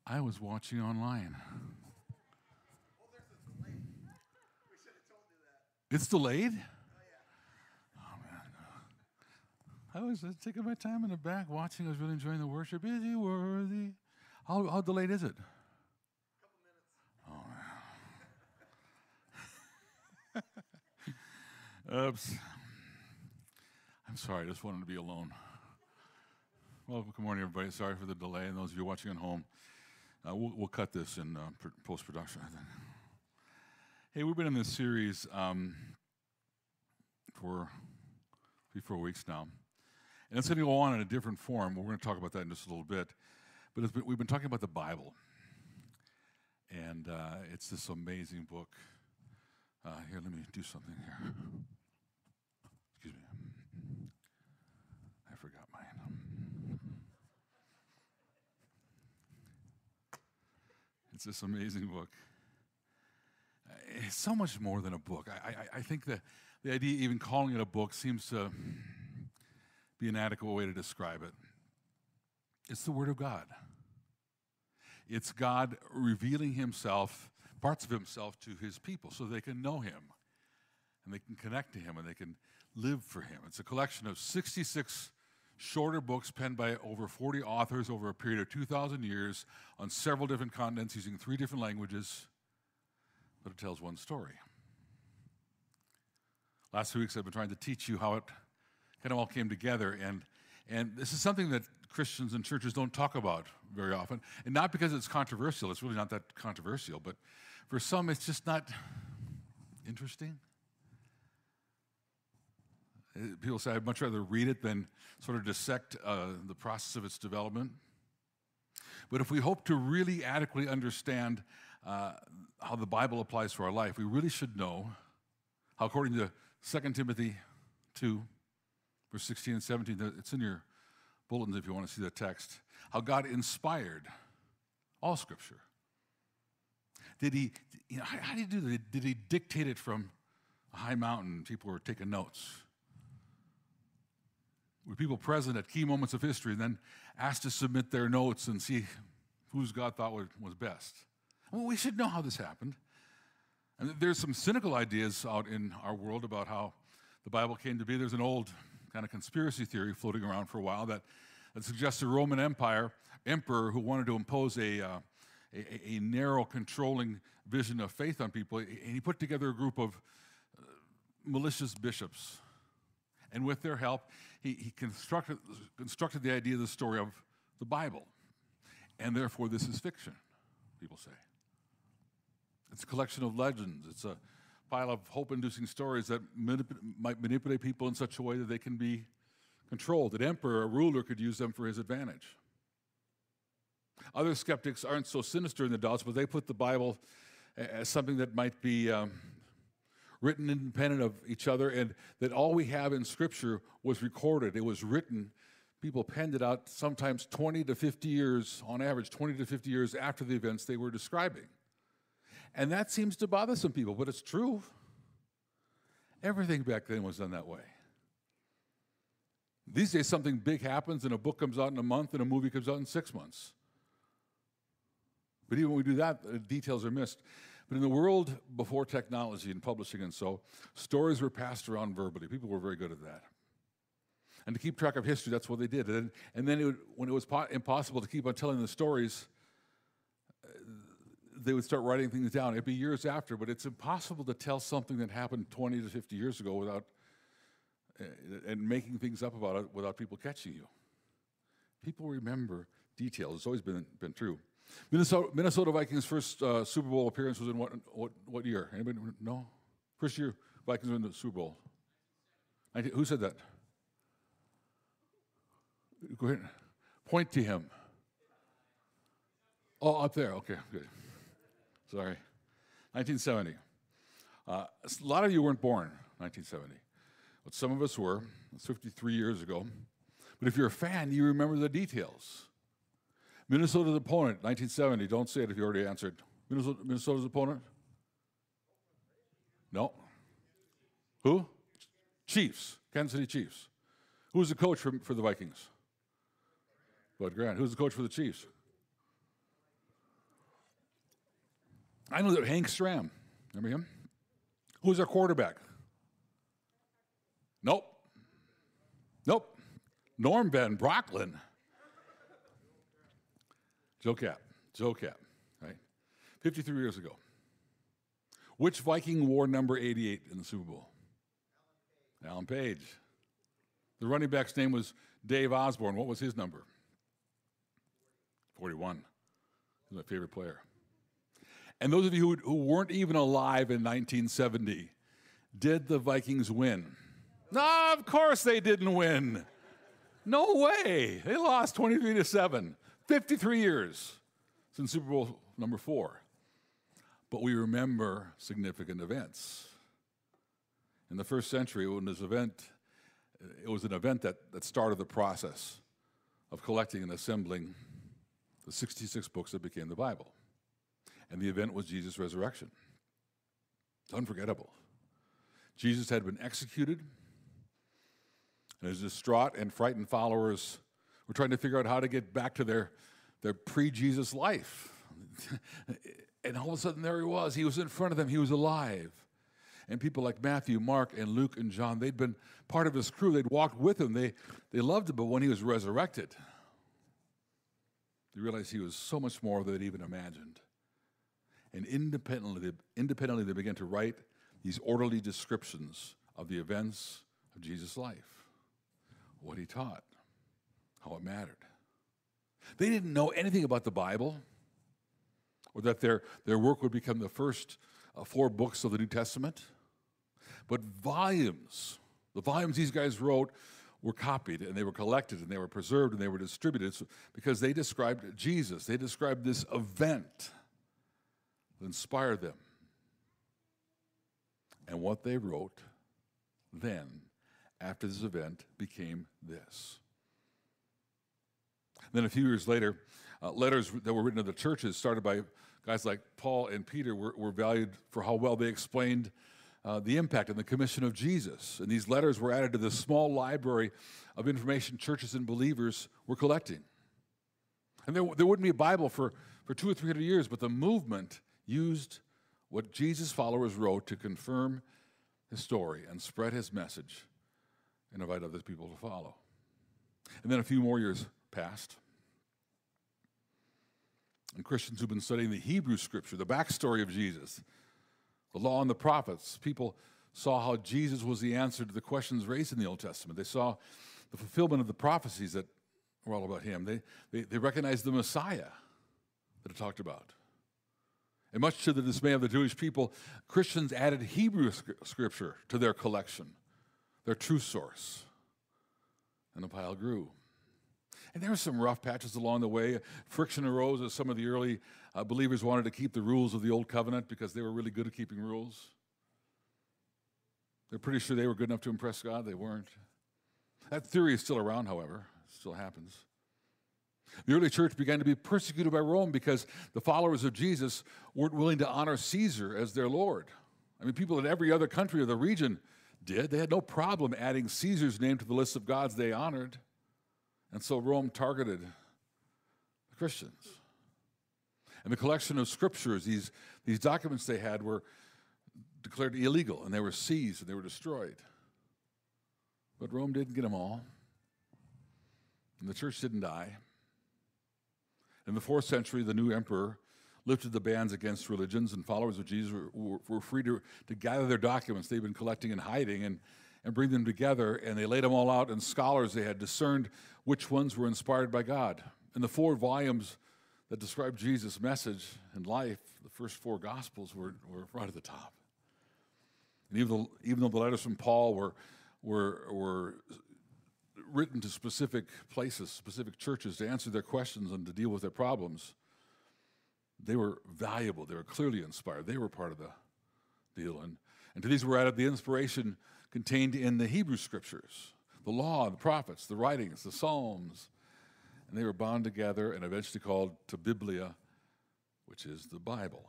I was watching online. Oh, there's a delay. We should have told you that. It's delayed? Oh, yeah. I was taking my time in the back watching. I was really enjoying the worship. Is he worthy? How delayed is it? A couple minutes. Oops. I'm sorry. I just wanted to be alone. Well, good morning, everybody. Sorry for the delay. And those of you watching at home, we'll cut this in post-production, I think. Hey, we've been in this series for 3-4 weeks now. And it's going to go on in a different form. We're going to talk about that in just a little bit. But we've been talking about the Bible. And it's this amazing book. Here, let me do something here. Excuse me. I forgot mine. It's this amazing book. It's so much more than a book. I think the idea even calling it a book seems to be an adequate way to describe it. It's the Word of God. It's God revealing himself, parts of himself to his people so they can know him and they can connect to him and they can live for him. It's a collection of 66 shorter books penned by over 40 authors over a period of 2,000 years on several different continents using 3 different languages, but it tells one story. Last 2 weeks I've been trying to teach you how it kind of all came together, and this is something that Christians and churches don't talk about very often, and not because it's controversial. It's really not that controversial, but for some it's just not interesting. People say, I'd much rather read it than sort of dissect the process of its development. But if we hope to really adequately understand how the Bible applies to our life, we really should know how, according to 2 Timothy 2, verse 16 and 17, it's in your bulletins if you want to see the text, how God inspired all Scripture. Did he, how did he do that? Did he dictate it from a high mountain? People were taking notes. Were people present at key moments of history and then asked to submit their notes and see whose God thought was best? Well, we should know how this happened. And there's some cynical ideas out in our world about how the Bible came to be. There's an old kind of conspiracy theory floating around for a while that suggests a Roman emperor who wanted to impose a narrow, controlling vision of faith on people, and he put together a group of malicious bishops. And with their help, he constructed the idea of the story of the Bible. And therefore, this is fiction, people say. It's a collection of legends. It's a pile of hope-inducing stories that might manipulate people in such a way that they can be controlled. An emperor, a ruler, could use them for his advantage. Other skeptics aren't so sinister in the doubts, but they put the Bible as something that might be written independent of each other, and that all we have in Scripture was recorded. It was written. People penned it out sometimes 20 to 50 years, on average, 20 to 50 years after the events they were describing. And that seems to bother some people, but it's true. Everything back then was done that way. These days, something big happens, and a book comes out in a month, and a movie comes out in 6 months. But even when we do that, the details are missed. But in the world before technology and publishing and so, stories were passed around verbally. People were very good at that. And to keep track of history, that's what they did. And then when it was impossible to keep on telling the stories, they would start writing things down. It'd be years after, but it's impossible to tell something that happened 20 to 50 years ago without and making things up about it without people catching you. People remember details. It's always been true. Minnesota Vikings' first Super Bowl appearance was in what year? Anybody know? First year Vikings win the Super Bowl. Who said that? Go ahead. Point to him. Oh, up there. Okay, good. Sorry. 1970. A lot of you weren't born in 1970. But some of us were. It's 53 years ago. But if you're a fan, you remember the details. Minnesota's opponent, 1970. Don't say it if you already answered. Minnesota's opponent? No. Who? Chiefs. Kansas City Chiefs. Who's the coach for the Vikings? Bud Grant. Who's the coach for the Chiefs? I know that Hank Stram, remember him? Who's our quarterback? Nope. Nope. Norm Van Brocklin. Joe Cap, right? 53 years ago. Which Viking wore number 88 in the Super Bowl? Alan Page. The running back's name was Dave Osborne. What was his number? 41. He's my favorite player. And those of you who weren't even alive in 1970, did the Vikings win? No, of course they didn't win. No way. They lost 23-7. 53 years since Super Bowl number 4. But we remember significant events. In the first century, when this event, it was an event that started the process of collecting and assembling the 66 books that became the Bible. And the event was Jesus' resurrection. It's unforgettable. Jesus had been executed, and his distraught and frightened followers were trying to figure out how to get back to their pre-Jesus life. And all of a sudden, there he was. He was in front of them. He was alive. And people like Matthew, Mark, and Luke, and John, they'd been part of his crew. They'd walked with him. They loved him, but when he was resurrected, they realized he was so much more than they'd even imagined. And independently, they began to write these orderly descriptions of the events of Jesus' life, what he taught, how it mattered. They didn't know anything about the Bible, or that their work would become the first 4 books of the New Testament. But volumes, the volumes these guys wrote were copied, and they were collected, and they were preserved, and they were distributed because they described Jesus. They described this event that inspired them. And what they wrote then, after this event, became this. Then a few years later, letters that were written to the churches, started by guys like Paul and Peter, were valued for how well they explained the impact and the commission of Jesus. And these letters were added to the small library of information churches and believers were collecting. And there wouldn't be a Bible for 200 or 300 years, but the movement used what Jesus' followers wrote to confirm his story and spread his message and invite other people to follow. And then a few more years passed. And Christians who've been studying the Hebrew Scripture, the backstory of Jesus, the law and the prophets, people saw how Jesus was the answer to the questions raised in the Old Testament. They saw the fulfillment of the prophecies that were all about him. They recognized the Messiah that it talked about. And much to the dismay of the Jewish people, Christians added Hebrew Scripture to their collection, their true source. And the pile grew. And there were some rough patches along the way. Friction arose as some of the early believers wanted to keep the rules of the Old Covenant because they were really good at keeping rules. They're pretty sure they were good enough to impress God. They weren't. That theory is still around, however. It still happens. The early church began to be persecuted by Rome because the followers of Jesus weren't willing to honor Caesar as their Lord. I mean, people in every other country of the region did. They had no problem adding Caesar's name to the list of gods they honored. And so Rome targeted the Christians. And the collection of scriptures, these documents they had, were declared illegal, and they were seized, and they were destroyed. But Rome didn't get them all, and the church didn't die. In the 4th century, the new emperor lifted the bans against religions, and followers of Jesus were free to gather their documents they've been collecting and hiding and bring them together, and they laid them all out, and scholars, they had discerned which ones were inspired by God. And the 4 volumes that describe Jesus' message and life, the first 4 Gospels, were right at the top. And even though the letters from Paul were written to specific places, specific churches, to answer their questions and to deal with their problems, they were valuable. They were clearly inspired. They were part of the deal. And to these were added the inspiration contained in the Hebrew Scriptures, the law, the prophets, the writings, the Psalms. And they were bound together and eventually called to Biblia, which is the Bible.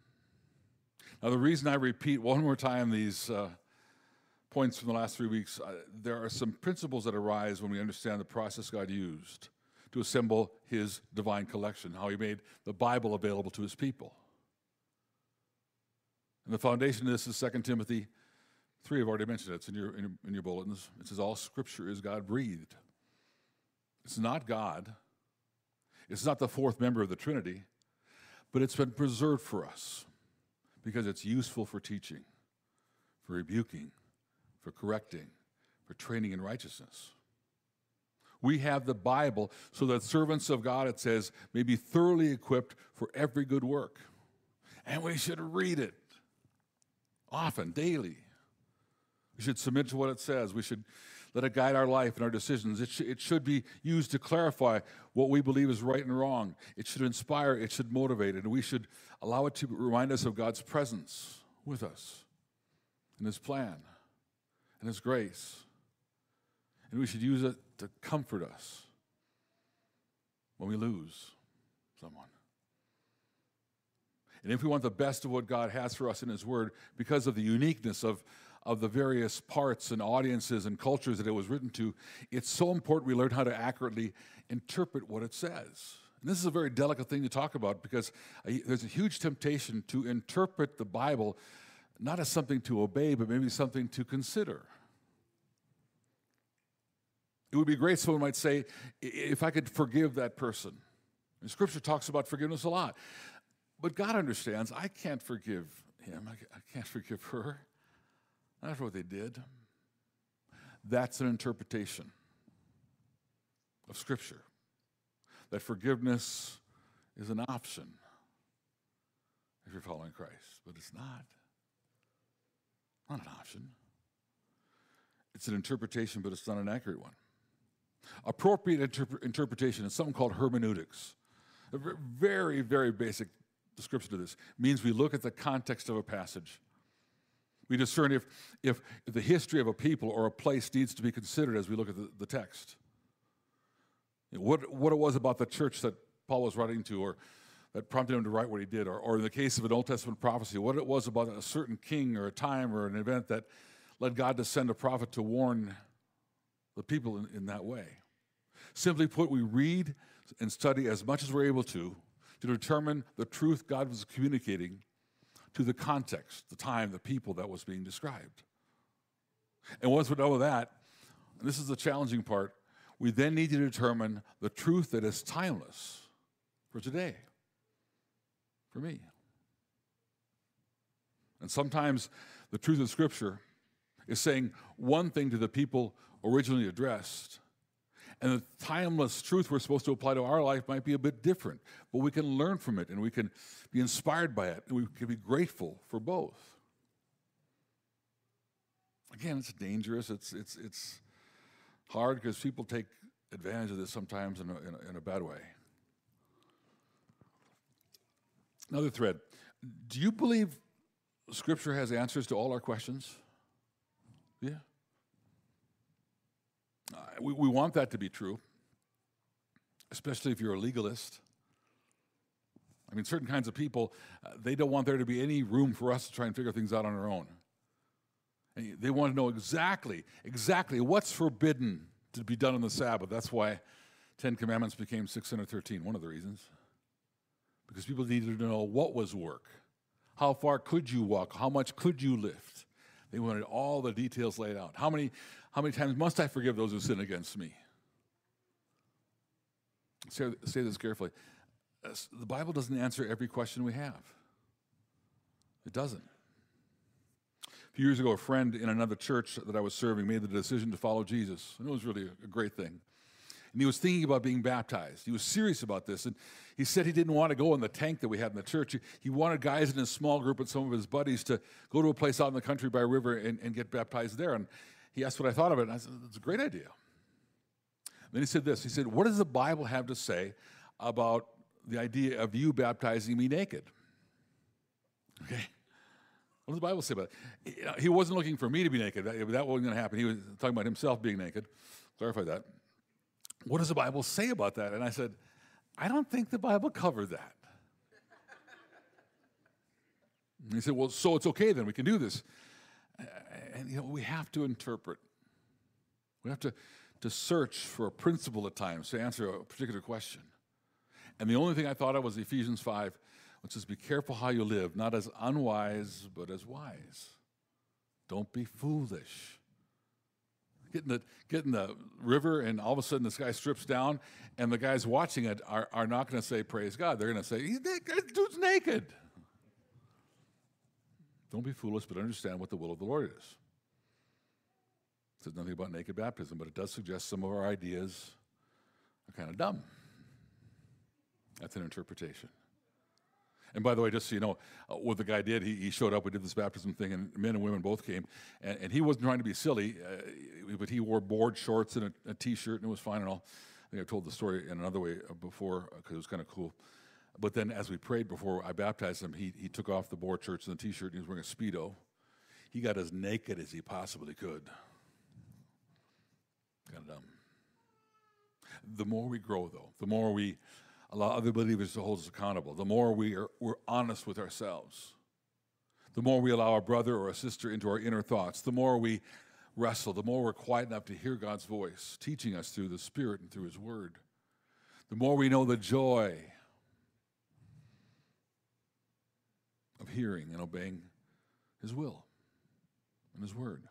Now, the reason I repeat one more time these points from the last 3 weeks, there are some principles that arise when we understand the process God used to assemble his divine collection, how he made the Bible available to his people. And the foundation of this is 2 Timothy 3. I've already mentioned it. It's in your bulletins. It says, all Scripture is God-breathed. It's not God. It's not the fourth member of the Trinity, but it's been preserved for us because it's useful for teaching, for rebuking, for correcting, for training in righteousness. We have the Bible so that servants of God, it says, may be thoroughly equipped for every good work. And we should read it often, daily. We should submit to what it says. We should let it guide our life and our decisions. It should be used to clarify what we believe is right and wrong. It should inspire, it should motivate, and we should allow it to remind us of God's presence with us and His plan and His grace. And we should use it to comfort us when we lose someone. And if we want the best of what God has for us in His Word, because of the uniqueness of the various parts and audiences and cultures that it was written to, it's so important we learn how to accurately interpret what it says. And this is a very delicate thing to talk about because there's a huge temptation to interpret the Bible not as something to obey, but maybe something to consider. It would be great, someone might say, if I could forgive that person. And Scripture talks about forgiveness a lot. But God understands, I can't forgive him. I can't forgive her. That's what they did. That's an interpretation of Scripture. That forgiveness is an option if you're following Christ. But it's not. Not an option. It's an interpretation, but it's not an accurate one. Appropriate interpretation is something called hermeneutics. A very, very basic description of this. It means we look at the context of a passage. We discern if the history of a people or a place needs to be considered as we look at the text. What it was about the church that Paul was writing to, or that prompted him to write what he did, or in the case of an Old Testament prophecy, what it was about a certain king or a time or an event that led God to send a prophet to warn the people in that way. Simply put, we read and study as much as we're able to determine the truth God was communicating to the context, the time, the people that was being described. And once we're done with that, and this is the challenging part, we then need to determine the truth that is timeless for today, for me. And sometimes the truth of Scripture is saying one thing to the people originally addressed, and the timeless truth we're supposed to apply to our life might be a bit different, but we can learn from it, and we can be inspired by it, and we can be grateful for both. Again, it's dangerous. It's hard because people take advantage of this sometimes in a bad way. Another thread. Do you believe Scripture has answers to all our questions? Yeah. We want that to be true, especially if you're a legalist. I mean, certain kinds of people, they don't want there to be any room for us to try and figure things out on our own. And they want to know exactly what's forbidden to be done on the Sabbath. That's why 10 Commandments became 613, one of the reasons. Because people needed to know what was work. How far could you walk? How much could you lift? They wanted all the details laid out. How many times must I forgive those who sin against me? Say this carefully. The Bible doesn't answer every question we have. It doesn't. A few years ago, a friend in another church that I was serving made the decision to follow Jesus, and it was really a great thing. And he was thinking about being baptized. He was serious about this, and he said he didn't want to go in the tank that we had in the church. He wanted guys in his small group and some of his buddies to go to a place out in the country by a river and get baptized there. And he asked what I thought of it, and I said, it's a great idea. Then he said this. He said, what does the Bible have to say about the idea of you baptizing me naked? Okay. What does the Bible say about it? He wasn't looking for me to be naked. That wasn't going to happen. He was talking about himself being naked. Clarify that. What does the Bible say about that? And I said, I don't think the Bible covered that. And he said, well, so it's okay then. We can do this. And we have to interpret. We have to search for a principle at times to answer a particular question. And the only thing I thought of was Ephesians 5, which says, be careful how you live, not as unwise, but as wise. Don't be foolish. Get in the river, and all of a sudden this guy strips down, and the guys watching it are not going to say, praise God. They're going to say, that dude's naked. Don't be foolish, but understand what the will of the Lord is. It says nothing about naked baptism, but it does suggest some of our ideas are kind of dumb. That's an interpretation. And by the way, just so you know, what the guy did, he showed up, we did this baptism thing, and men and women both came, and he wasn't trying to be silly, but he wore board shorts and a T-shirt, and it was fine and all. I think I've told the story in another way before, because it was kind of cool. But then as we prayed before I baptized him, he took off the board shorts and the T-shirt, and he was wearing a Speedo. He got as naked as he possibly could. Kind of dumb. The more we grow, though, the more we allow other believers to hold us accountable, the more we're honest with ourselves, the more we allow a brother or a sister into our inner thoughts, the more we wrestle, the more we're quiet enough to hear God's voice, teaching us through the Spirit and through His Word, the more we know the joy of hearing and obeying His will and His Word.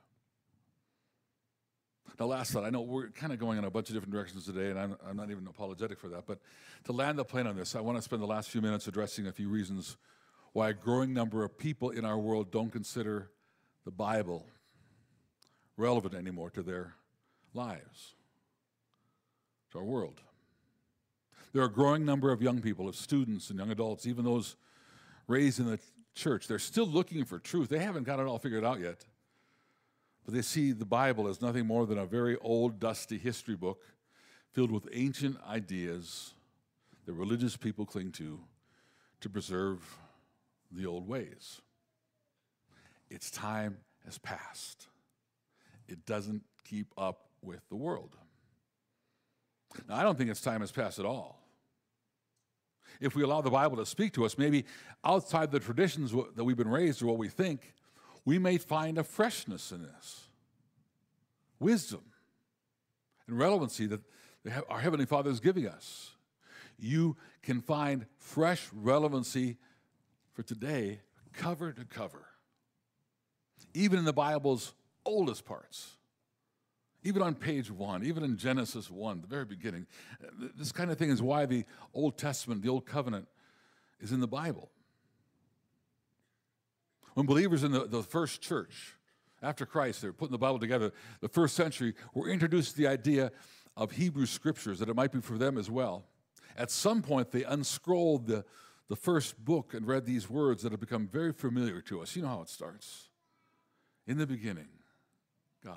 Now, last thought, I know we're kind of going in a bunch of different directions today, and I'm not even apologetic for that, but to land the plane on this, I want to spend the last few minutes addressing a few reasons why a growing number of people in our world don't consider the Bible relevant anymore to their lives, to our world. There are a growing number of young people, of students and young adults, even those raised in the church. They're still looking for truth. They haven't got it all figured out yet. But they see the Bible as nothing more than a very old, dusty history book filled with ancient ideas that religious people cling to preserve the old ways. Its time has passed. It doesn't keep up with the world. Now, I don't think its time has passed at all. If we allow the Bible to speak to us, maybe outside the traditions that we've been raised or what we think, we may find a freshness in this, wisdom and relevancy that our Heavenly Father is giving us. You can find fresh relevancy for today, cover to cover, even in the Bible's oldest parts, even on page 1, even in Genesis 1, the very beginning. This kind of thing is why the Old Testament, the Old Covenant, is in the Bible. When believers in the first church, after Christ, they were putting the Bible together, the first century, were introduced to the idea of Hebrew Scriptures, that it might be for them as well. At some point, they unscrolled the first book and read these words that have become very familiar to us. You know how it starts. In the beginning, God.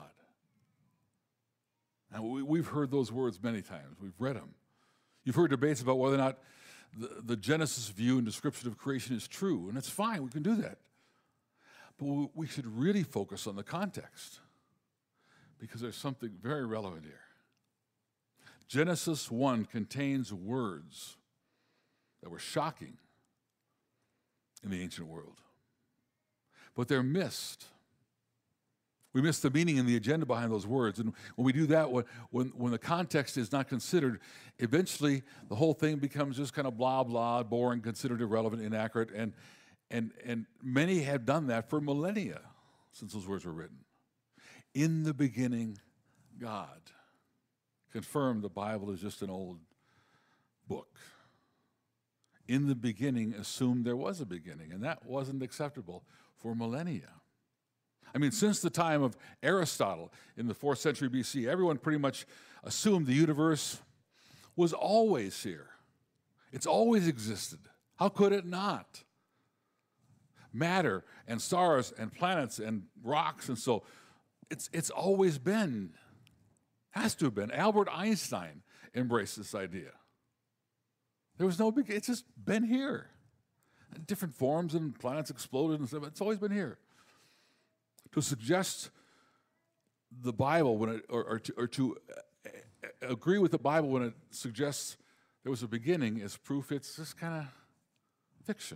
Now, we've heard those words many times. We've read them. You've heard debates about whether or not the Genesis view and description of creation is true, and it's fine. We can do that. But we should really focus on the context, because there's something very relevant here. Genesis 1 contains words that were shocking in the ancient world, but they're missed. We miss the meaning and the agenda behind those words. And when we do that, when the context is not considered, eventually the whole thing becomes just kind of blah, blah, boring, considered irrelevant, inaccurate. And many have done that for millennia since those words were written. In the beginning, God. Confirmed the Bible is just an old book. In the beginning assumed there was a beginning, and that wasn't acceptable for millennia. I mean, since the time of Aristotle in the 4th century BC, everyone pretty much assumed the universe was always here. It's always existed. How could it not? Matter and stars and planets and rocks, and so it's always been, has to have been. Albert Einstein embraced this idea. There was no big, it's just been here. Different forms and planets exploded and stuff, it's always been here. To suggest the Bible when it, or to agree with the Bible when it suggests there was a beginning is proof it's just kind of fiction.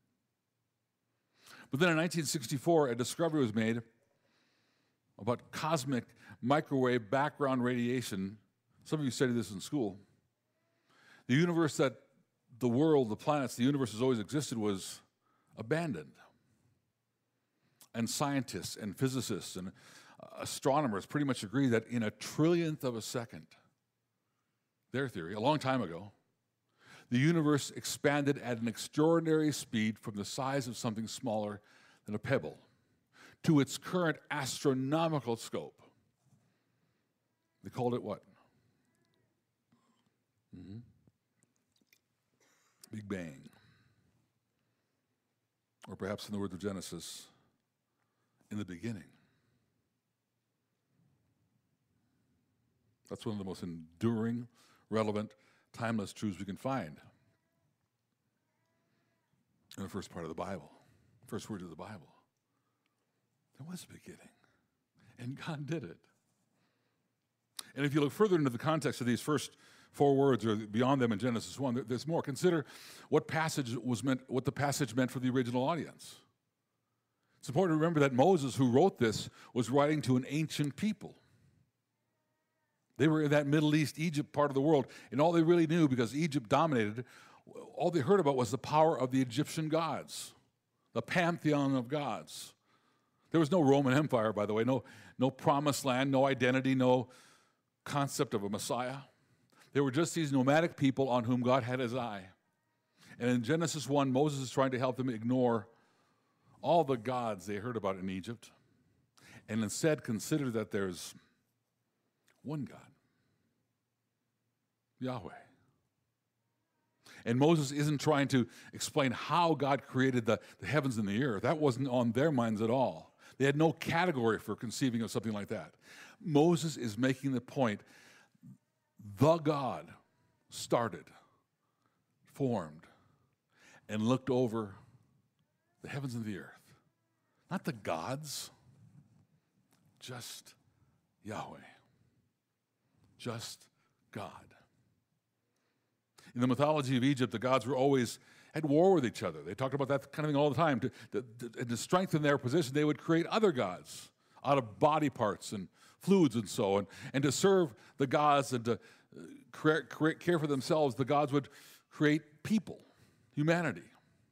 But then in 1964, a discovery was made about cosmic microwave background radiation. Some of you studied this in school. The universe that the world, the planets, the universe has always existed was abandoned. And scientists and physicists and astronomers pretty much agree that in a trillionth of a second, their theory, a long time ago, the universe expanded at an extraordinary speed from the size of something smaller than a pebble to its current astronomical scope. They called it what? Big Bang. Or perhaps in the words of Genesis, in the beginning. That's one of the most enduring, relevant, timeless truths we can find in the first part of the Bible, first word of the Bible. There was a beginning, and God did it. And if you look further into the context of these first 4 words or beyond them in Genesis 1, there's more. Consider what the passage meant for the original audience. It's important to remember that Moses, who wrote this, was writing to an ancient people. They were in that Middle East, Egypt part of the world, and all they really knew, because Egypt dominated, all they heard about was the power of the Egyptian gods, the pantheon of gods. There was no Roman Empire, by the way, no promised land, no identity, no concept of a Messiah. There were just these nomadic people on whom God had his eye. And in Genesis 1, Moses is trying to help them ignore all the gods they heard about in Egypt and instead consider that there's one God, Yahweh. And Moses isn't trying to explain how God created the heavens and the earth. That wasn't on their minds at all. They had no category for conceiving of something like that. Moses is making the point, the God started, formed, and looked over the heavens and the earth. Not the gods, just Yahweh. Just God. In the mythology of Egypt, the gods were always at war with each other. They talked about that kind of thing all the time. To strengthen their position, they would create other gods out of body parts and fluids and so on. And to serve the gods and to care for themselves, the gods would create people, humanity.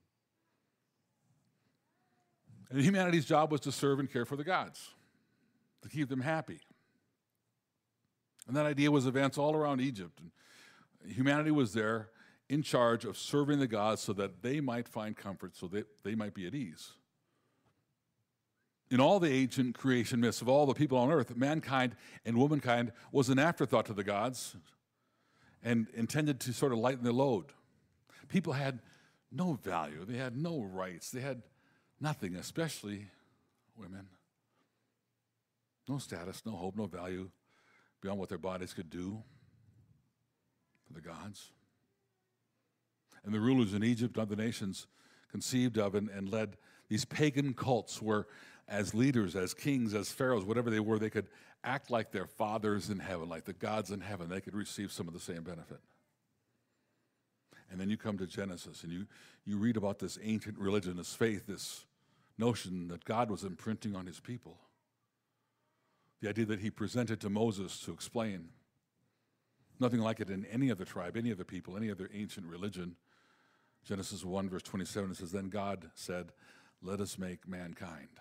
And humanity's job was to serve and care for the gods, to keep them happy. And that idea was advanced all around Egypt. And humanity was there in charge of serving the gods so that they might find comfort, so that they might be at ease. In all the ancient creation myths of all the people on earth, mankind and womankind was an afterthought to the gods and intended to sort of lighten their load. People had no value. They had no rights. They had nothing, especially women. No status, no hope, no value beyond what their bodies could do for the gods. And the rulers in Egypt and other nations conceived of and led these pagan cults where, as leaders, as kings, as pharaohs, whatever they were, they could act like their fathers in heaven, like the gods in heaven. They could receive some of the same benefit. And then you come to Genesis and you read about this ancient religion, this faith, this notion that God was imprinting on his people. The idea that he presented to Moses to explain. Nothing like it in any other tribe, any other people, any other ancient religion. Genesis 1, verse 27, it says, "Then God said, let us make mankind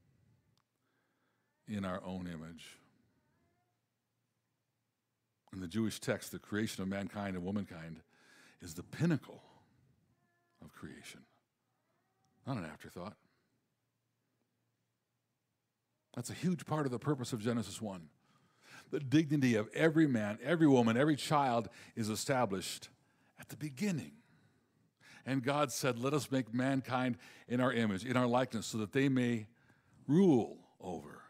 in our own image." In the Jewish text, the creation of mankind and womankind is the pinnacle of creation, not an afterthought. That's a huge part of the purpose of Genesis 1. The dignity of every man, every woman, every child is established at the beginning. And God said, let us make mankind in our image, in our likeness, so that they may rule over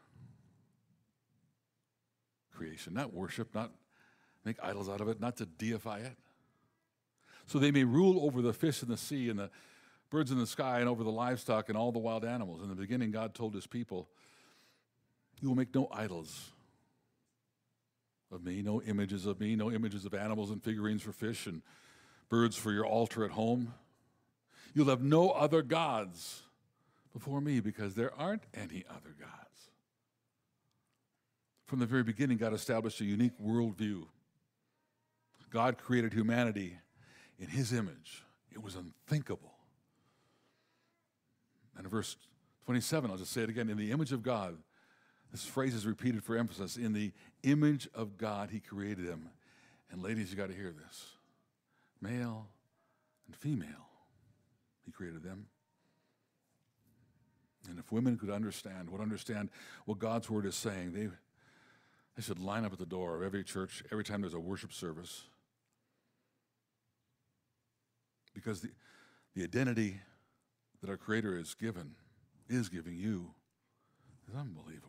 creation. Not worship, not make idols out of it, not to deify it. So they may rule over the fish in the sea and the birds in the sky and over the livestock and all the wild animals. In the beginning, God told his people, you will make no idols of me, no images of me, no images of animals and figurines for fish and birds for your altar at home. You'll have no other gods before me because there aren't any other gods. From the very beginning, God established a unique worldview. God created humanity in his image, It was unthinkable. And in verse 27, I'll just say it again, in the image of God, this phrase is repeated for emphasis. In the image of God, he created them. And ladies, you got to hear this. Male and female, he created them. And if women would understand what God's word is saying, they should line up at the door of every church every time there's a worship service. Because the identity that our Creator is giving you is unbelievable.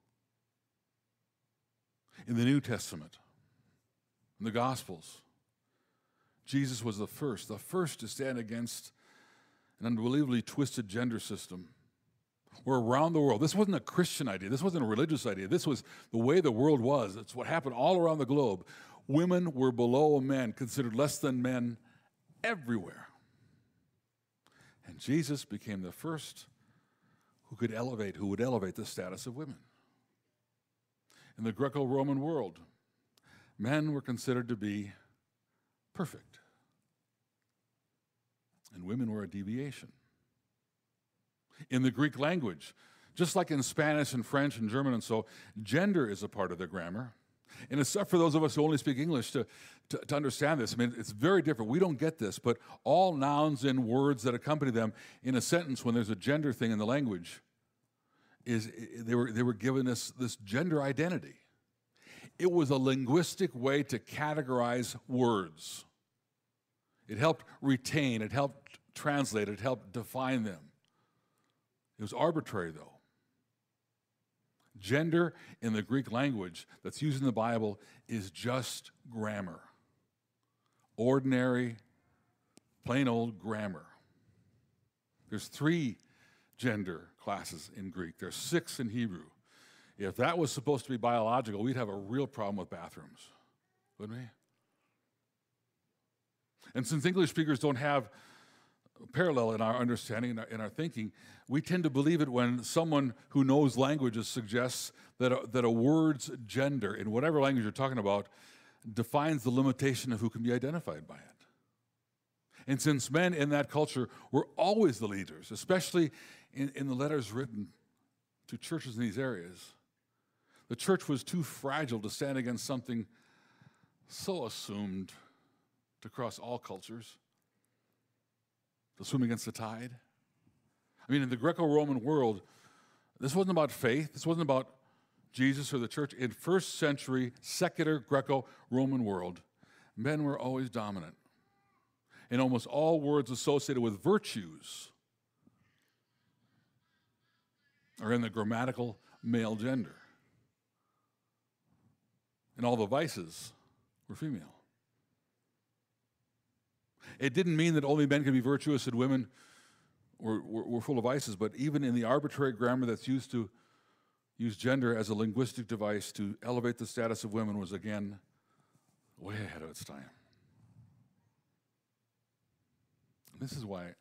In the New Testament, in the Gospels, Jesus was the first to stand against an unbelievably twisted gender system. Where around the world, this wasn't a Christian idea, this wasn't a religious idea, this was the way the world was. It's what happened all around the globe. Women were below men, considered less than men everywhere. And Jesus became the first who would elevate the status of women. In the Greco-Roman world, men were considered to be perfect, and women were a deviation. In the Greek language, just like in Spanish and French and German and so, gender is a part of the grammar. And it's up for those of us who only speak English to understand this. I mean, it's very different. We don't get this, but all nouns and words that accompany them in a sentence when there's a gender thing in the language, they were given this gender identity. It was a linguistic way to categorize words. It helped retain, it helped translate, it helped define them. It was arbitrary, though. Gender in the Greek language that's used in the Bible is just grammar. Ordinary, plain old grammar. There's 3 gender classes in Greek. There's 6 in Hebrew. If that was supposed to be biological, we'd have a real problem with bathrooms, wouldn't we? And since English speakers don't have parallel in our understanding, in our thinking, we tend to believe it when someone who knows languages suggests that a word's gender, in whatever language you're talking about, defines the limitation of who can be identified by it. And since men in that culture were always the leaders, especially in the letters written to churches in these areas, the church was too fragile to stand against something so assumed to cross all cultures. To swim against the tide. I mean, in the Greco-Roman world, this wasn't about faith. This wasn't about Jesus or the church. In first century, secular Greco-Roman world, men were always dominant. And almost all words associated with virtues are in the grammatical male gender. And all the vices were female. It didn't mean that only men could be virtuous and women were full of vices, but even in the arbitrary grammar that's used to use gender as a linguistic device to elevate the status of women was, again, way ahead of its time. This is why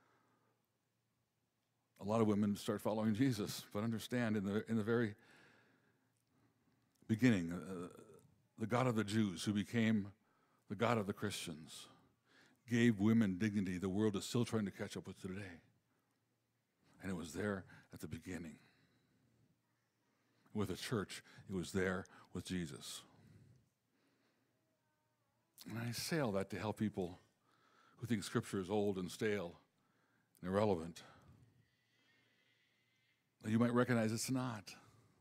a lot of women start following Jesus, but understand in the very beginning, the God of the Jews, who became the God of the Christians, gave women dignity the world is still trying to catch up with today. And it was there at the beginning. With the church, it was there with Jesus. And I say all that to help people who think Scripture is old and stale and irrelevant. You might recognize it's not.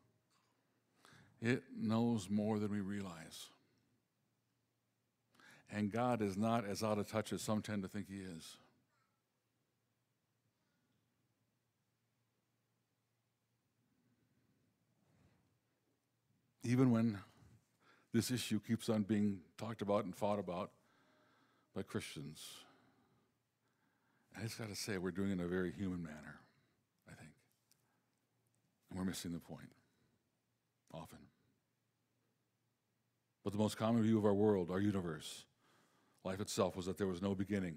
It knows more than we realize. And God is not as out of touch as some tend to think he is. Even when this issue keeps on being talked about and fought about by Christians, I just got to say, we're doing it in a very human manner, I think. And we're missing the point, often. But the most common view of our world, our universe, life itself, was that there was no beginning.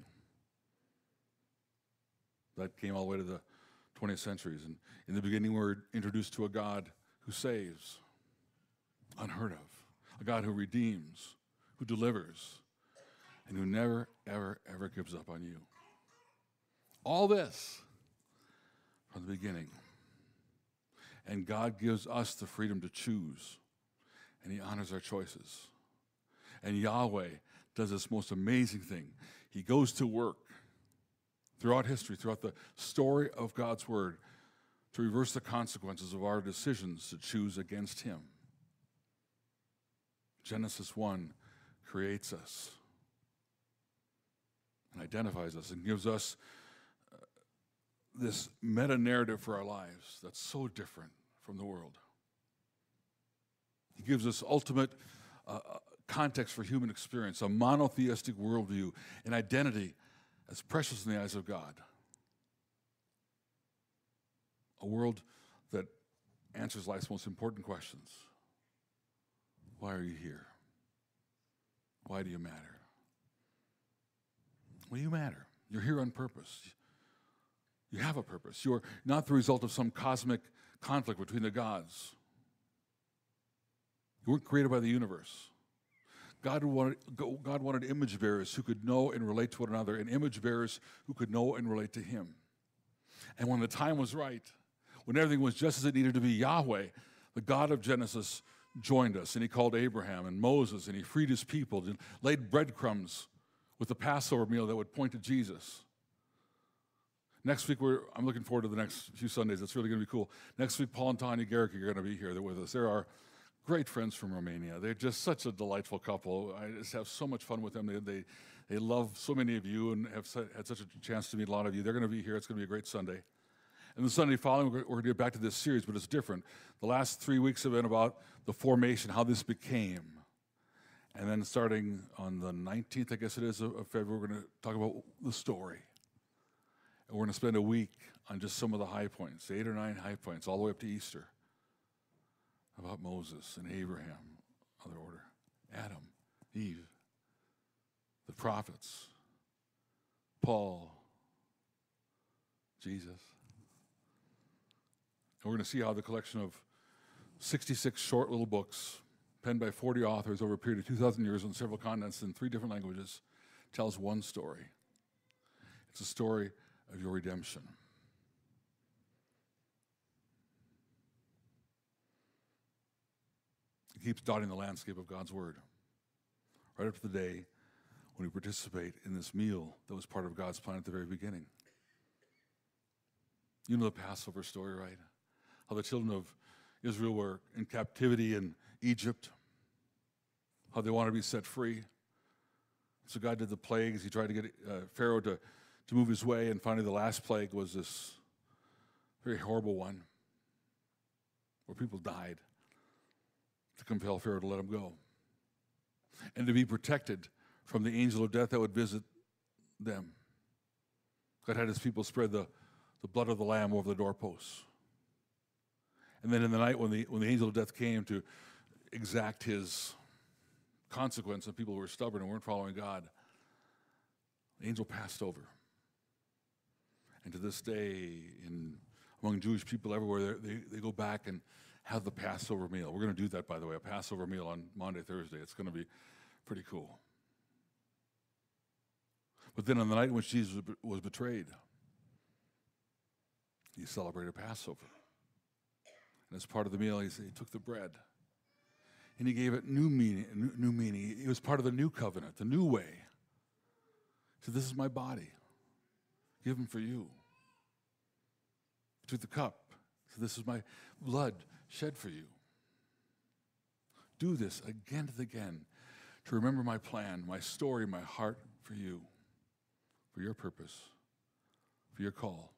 That came all the way to the 20th centuries. And in the beginning, we were introduced to a God who saves, unheard of. A God who redeems, who delivers, and who never, ever, ever gives up on you. All this from the beginning. And God gives us the freedom to choose, and he honors our choices. And Yahweh does this most amazing thing. He goes to work throughout history, throughout the story of God's word, to reverse the consequences of our decisions to choose against him. Genesis 1 creates us and identifies us and gives us this meta-narrative for our lives that's so different from the world. He gives us ultimate context for human experience, a monotheistic worldview, an identity as precious in the eyes of God. A world that answers life's most important questions. Why are you here? Why do you matter? Well, you matter. You're here on purpose. You have a purpose. You're not the result of some cosmic conflict between the gods. You weren't created by the universe. God wanted image bearers who could know and relate to one another, and image bearers who could know and relate to him. And when the time was right, when everything was just as it needed to be, Yahweh, the God of Genesis, joined us, and he called Abraham and Moses, and he freed his people, and laid breadcrumbs with the Passover meal that would point to Jesus. Next week, I'm looking forward to the next few Sundays. It's really going to be cool. Next week, Paul and Tanya Garrick are going to be here. They're with us. They're our great friends from Romania. They're just such a delightful couple. I just have so much fun with them. They love so many of you and have had such a chance to meet a lot of you. They're going to be here. It's going to be a great Sunday. And the Sunday following, we're going to get back to this series, but it's different. The last 3 weeks have been about the formation, how this became. And then starting on the 19th, I guess it is, of February, we're going to talk about the story. And we're going to spend a week on just some of the high points, 8 or 9 high points, all the way up to Easter, about Moses and Abraham, other order, Adam, Eve, the prophets, Paul, Jesus. And we're going to see how the collection of 66 short little books, penned by 40 authors over a period of 2,000 years on several continents in 3 different languages, tells one story. It's a story of your redemption. It keeps dotting the landscape of God's word, right up to the day when we participate in this meal that was part of God's plan at the very beginning. You know the Passover story, right? How the children of Israel were in captivity in Egypt, how they wanted to be set free. So God did the plagues. He tried to get Pharaoh to move his way, and finally the last plague was this very horrible one where people died to compel Pharaoh to let them go and to be protected from the angel of death that would visit them. God had his people spread the blood of the lamb over the doorposts. And then in the night when the angel of death came to exact his consequence of people who were stubborn and weren't following God, the angel passed over. And to this day, among Jewish people everywhere, they go back and have the Passover meal. We're going to do that, by the way, a Passover meal on Monday, Thursday. It's going to be pretty cool. But then on the night in which Jesus was betrayed, he celebrated Passover. And as part of the meal, he took the bread and he gave it new meaning. It was part of the new covenant, the new way. He said, "This is my body, given for you." He took the cup. He said, "This is my blood shed for you. Do this again and again to remember my plan, my story, my heart for you, for your purpose, for your call,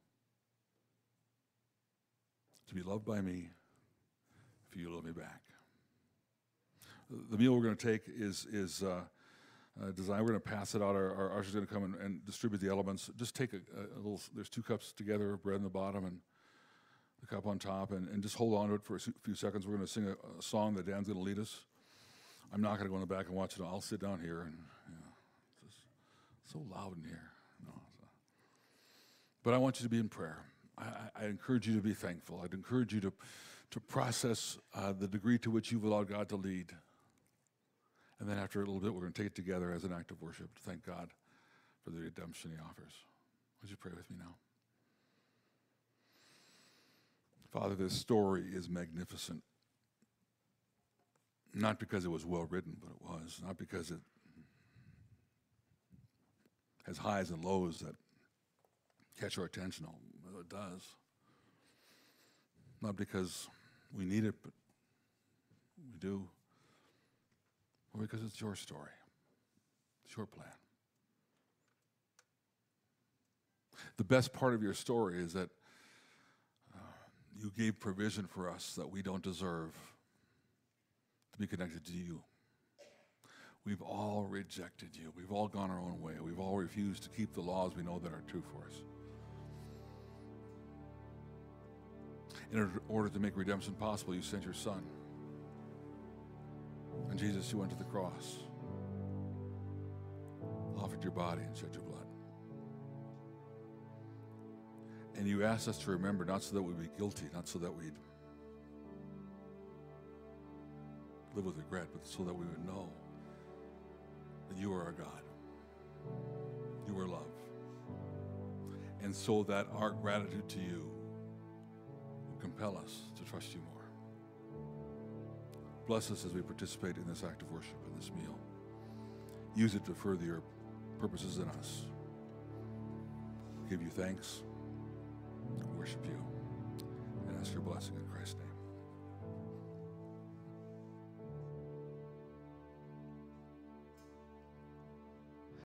to be loved by me, for you to love me back." The meal we're going to take is designed. We're going to pass it out. Our usher's going to come and distribute the elements. Just take a little, there's 2 cups together, bread in the bottom and the cup on top, and just hold on to it for a few seconds. We're going to sing a song that Dan's going to lead us. I'm not going to go in the back and watch it. I'll sit down here, and it's just so loud in here. But I want you to be in prayer. I encourage you to be thankful. I'd encourage you to process the degree to which you've allowed God to lead. And then after a little bit, we're going to take it together as an act of worship to thank God for the redemption he offers. Would you pray with me now? Father, this story is magnificent. Not because it was well written, but it was. Not because it has highs and lows that catch our attention, although it does. Not because we need it, but we do. Or because it's your story. It's your plan. The best part of your story is that you gave provision for us that we don't deserve to be connected to you. We've all rejected you. We've all gone our own way. We've all refused to keep the laws we know that are true for us. In order to make redemption possible, you sent your Son. And Jesus, you went to the cross, offered your body and shed your blood. And you asked us to remember, not so that we'd be guilty, not so that we'd live with regret, but so that we would know that you are our God. You are love. And so that our gratitude to you will compel us to trust you more. Bless us as we participate in this act of worship, in this meal. Use it to further your purposes in us. Give you thanks, worship you, and ask your blessing in Christ's name.